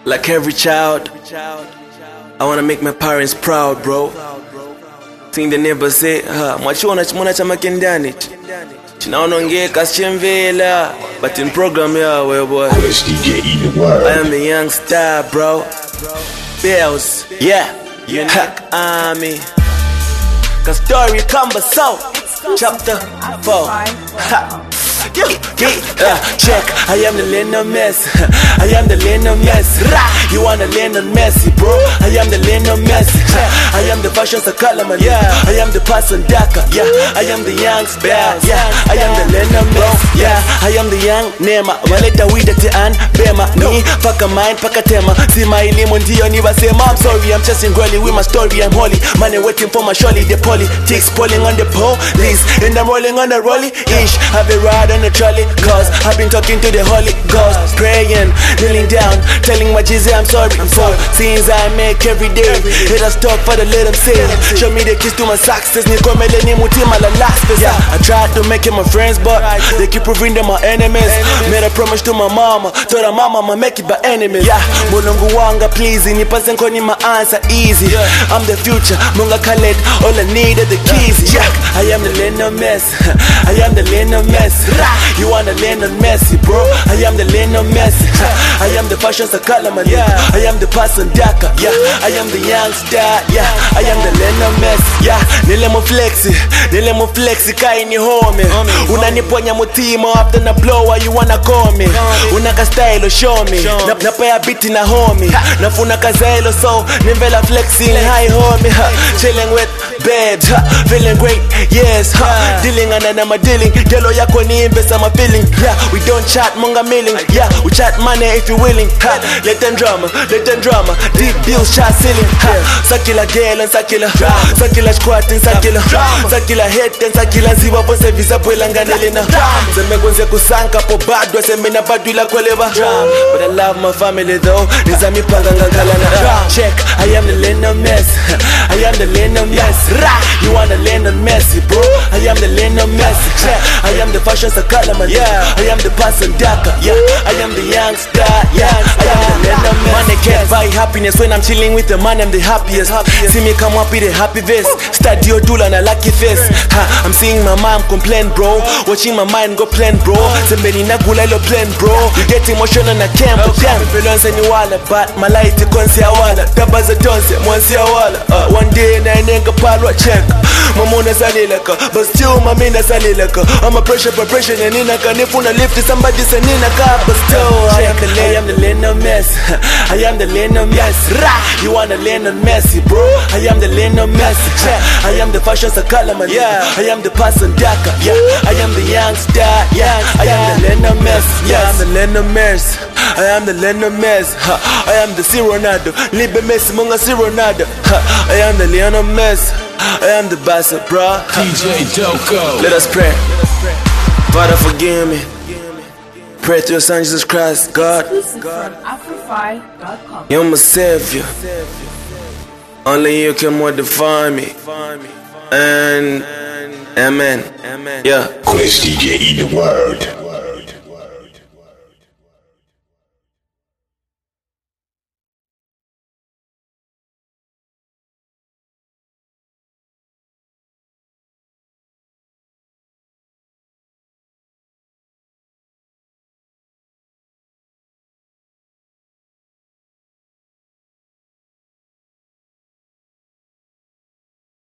Like every child, I wanna make my parents proud, bro. Think the neighbor say, mwachiona chimona chama kendani chinaonongeka sichemvela, but in program yawe boy, I am the young star, bro. Bells, yeah, Hack Army. Cause story comes so, chapter 4. Check, I am the Lionel Messi. I am the Lionel Messi. You wanna Lionel Messi, bro? I am the Lionel Messi. I am the fashion Sakalaman. I am the person Daka. I am the young spare. I am the Lionel Messi. I am the young Nema. Waleta widete and Bema. Me, paka mind, paka tema. See my limon dio ni basema. I'm sorry, I'm chasing girly with my story. I'm holy. Money waiting for my shorty. The politics pulling on the police. And I'm rolling on the rolly ish. I've been riding on the trolley, cause I've been talking to the Holy Ghost, praying, kneeling down, telling my Jesus I'm sorry for sins I make every day. Haters talk for the let them say. Show me the keys to my success. I tried to make it my friends, but they keep proving them my enemies. Made a promise to my mama, told her mama I'ma make it by enemies. Mulungu wanga please, nipase nkoni my answer easy. I'm the future, Munga Khaled, all I need are the keys. I am the Lionel Messi. I am the Lionel Messi. You wanna Lionel Messi, bro? I am the Lionel Messi. I am the fashion Sakalaman. I am the person Daka. I am the young star. I am the Lionel Messi. Nile mo flexi kaini home. Unaniponya mutima after na blower you wanna call me. Unaka style show me. Napaya biti na homie. Nafuna kazailo so nimvela flexing high homie. Chilling with babes, feeling great, yes. Dealing and I'm a dealing. Yellow yako ni invest my feeling. We don't chat munga milling. We chat money if you willing. Let them drama. Deep bills chat ceiling. Sakila girl and Sakila squat and Sakila head and Sakila ziwa pose visa pwelanga nelina. Seme kwenze kusanka po badwa seme na badwila kweleba. But I love my family though. Nizami panganga kalana. Check, I am the Lionel Messi. I am the Lionel Messi. You wanna Lionel Messi, bro? I am the Lionel Messi. I am the fashion Sakalaman. I am the person Daka. I am the young star. I am the Lionel Messi. Money can't buy happiness. When I'm chilling with the man, I'm the happiest. See me come up with a happy face. Stadio Dula na lucky face. I'm seeing my mom complain, bro. Watching my mind go plan, bro. Sembeni na gula ilo plan, bro. You get emotional na camp. Damn, influence ni wala, but my light konsi ya wala. Tabaza tonse, mwansi ya wala. One day na inenga palwa check. Mamona salilaka, but still mamina salilaka. I'm a pressure and ninaka. Nifuna lift somebody say ninaka, but still I am the Lionel Messi. I am the Lionel Messi. You wanna Lionel Messi, bro? I am the Lionel Messi. I am the fashion Sakalaman. I am the person Daka. I am the young star. I am the Lionel Messi. I am the Lionel Messi. I am the Lionel Messi. I am the C Ronaldo. Libe Messi munga C Ronaldo. I am the Lionel Messi. I am the Bassa, bro. DJ Doko. Let us pray. Father, forgive me. Pray to your son Jesus Christ, God. You're my savior. Only you can modify me. And amen. Yeah. Quest DJ in the world.